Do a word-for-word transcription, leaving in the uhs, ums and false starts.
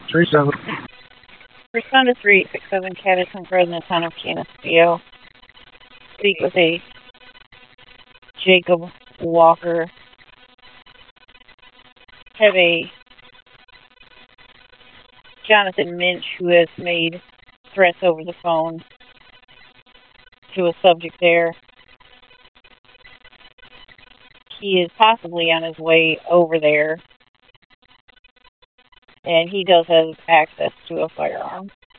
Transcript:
Three seven. Respond to three six seven Caddison President Town of Canisteo. Speak with a Jacob Walker. Have a Jonathan Minch who has made threats over the phone to a subject there. He is possibly on his way over there, and he does have access to a firearm.